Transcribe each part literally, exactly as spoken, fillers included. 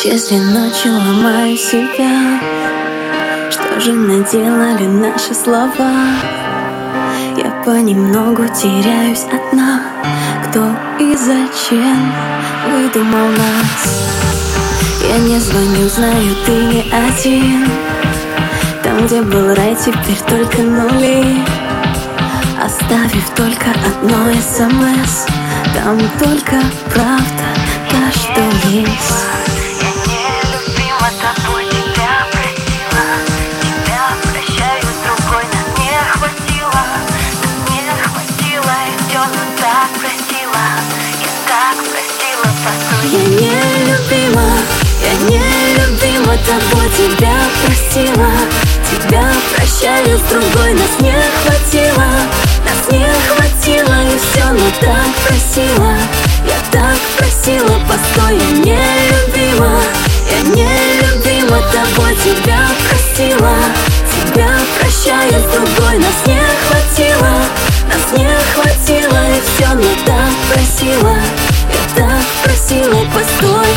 Если ночью ломаю себя, что же наделали наши слова? Я понемногу теряюсь одна. Кто и зачем выдумал нас? Я не звоню, знаю, ты не один. Там, где был рай, теперь только нули. Оставив только одно смс, там только правда, та, что есть. Я нелюбима, я нелюбима, тобой тебя простила. Тебя прощаю с другой, нас не хватило. Нас не хватило и все, но так просила. Я так просила, постой, я нелюбима. Я нелюбима, тобой тебя простила. Тебя прощаю с другой, нас не хватило. Нас не хватило и все, но так просила. Я так просила, постой.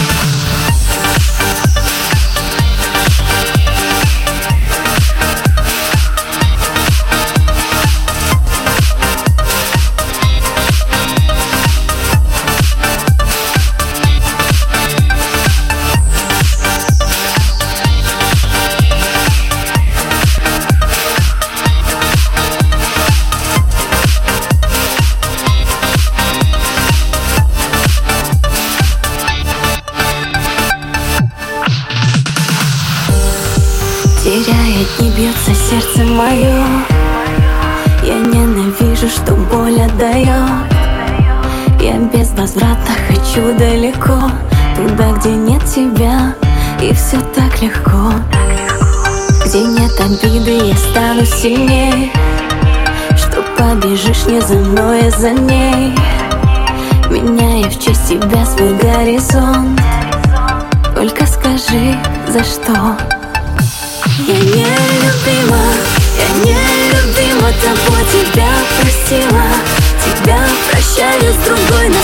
Теряет, не бьется сердце мое. Я ненавижу, что боль отдает. Я без возврата хочу далеко, туда, где нет тебя, и все так легко. Где нет обиды, я стану сильней. Что побежишь не за мной, а за ней. Меняя в честь тебя свой горизонт. Только скажи, за что. Я нелюбима, я нелюбима, тобой тебя простила. Тебя прощаю с другой, но